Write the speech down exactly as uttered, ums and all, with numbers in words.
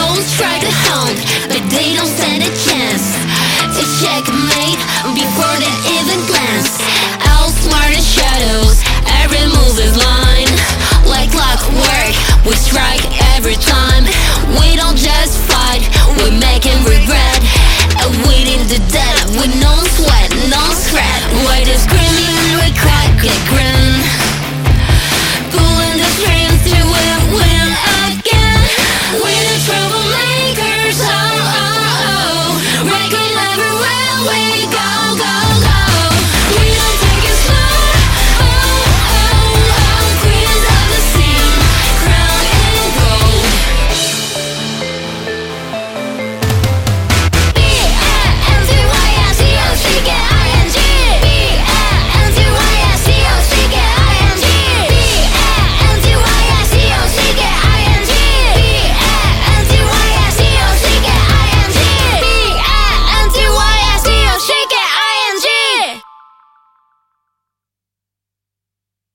foes try to haunt, but they don't stand a chance to checkmate before they even glance. Outsmart the shadows, every move is line. Like clockwork, we strike every time.